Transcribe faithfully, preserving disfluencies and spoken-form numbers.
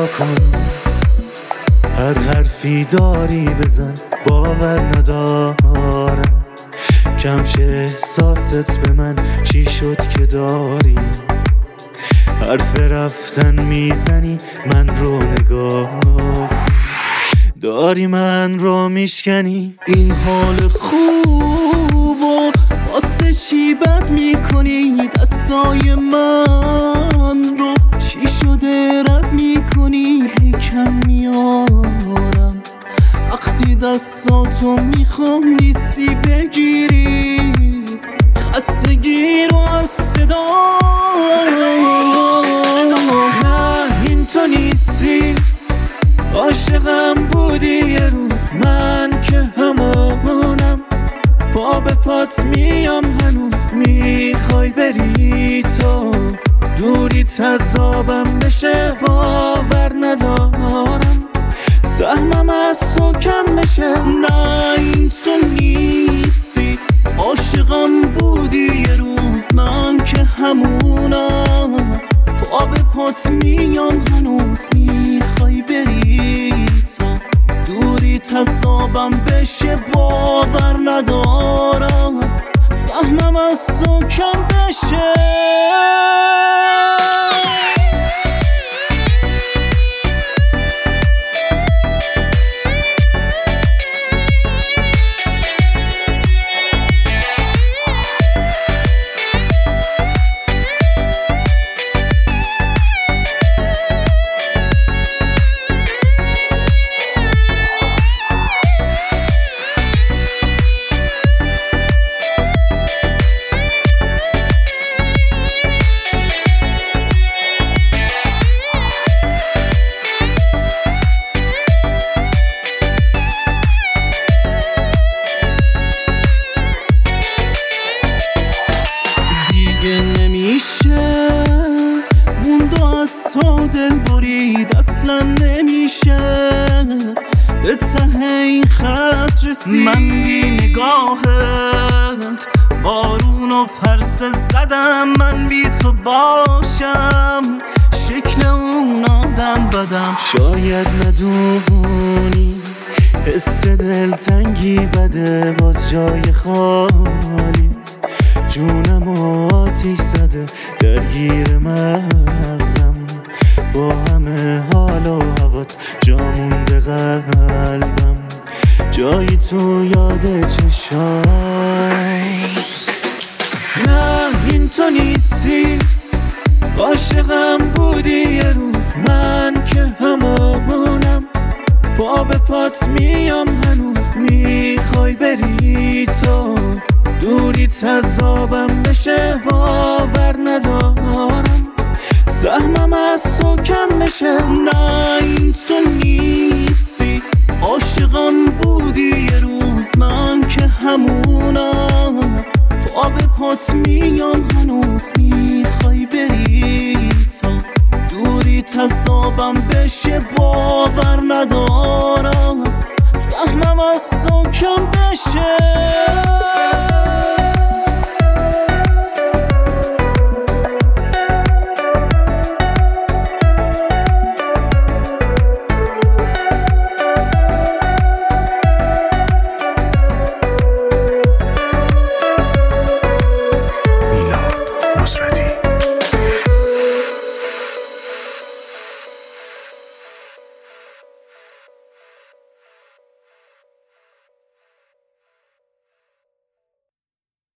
کن، هر حرفی داری بزن، باور ندارم کم شه احساست به من، چی شد که داری حرف رفتن میزنی، من رو نگاه داری من رو میشکنی. این حال خوب و واسه چی بد میکنی، دستای من رو چی شده رد میکنی، هی کم میارم وقتی دستاتو میخوام نیستی بگیری، خستگی رو از صدا. نه این تو نیستی، عاشقم بودی یه روز، من که همونم، پا به پات میام هنوز، میخوای بری تو دوری تذابم بشه، باور ندارم سهمم از تو کم بشه. نه این تو نیستی، عاشقم بودی یه روز، من که همونم، پا به پات میام هنوز، میخوای بری تو دوری تذابم بشه، باور ندارم سهمم از تو کم بشه. نمیشه موند و از تو دل برید، اصلا نمیشه به ته این خط رسید. من بی نگاهت بارون و پرسه زدم، من بی تو باشم شکل اون آدم بدم. شاید ندونی حس دلتنگی بده، باز جای خالی جونم آتیش زده، درگیر مغزم با همه حال و هوات، جا مونده قلبم جایی تو یاد چشام. نه این تو نیستی، عاشقم بودی یه روز، من که همونم، پا به پات میام هنوز، میخوای بری تو دوری تذابم بشه، باور ندارم سهمم از تو کم بشه. نه این تو نیستی، عاشقم بودی یه روز، من که همونم، پا به پات میام هنوز، میخوای بری تو دوری تذابم بشه، باور ندارم